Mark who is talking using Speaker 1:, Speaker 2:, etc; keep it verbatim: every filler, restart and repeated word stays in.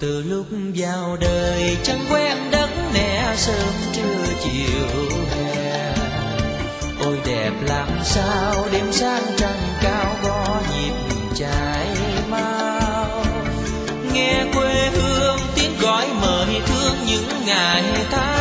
Speaker 1: Từ lúc vào đời chẳng quen đất nẻ sớm trưa chiều hè. Ôi đẹp làm sao đêm sáng trăng cao gõ nhịp chạy mau. Nghe quê hương tiếng gọi mời thương những ngày tháng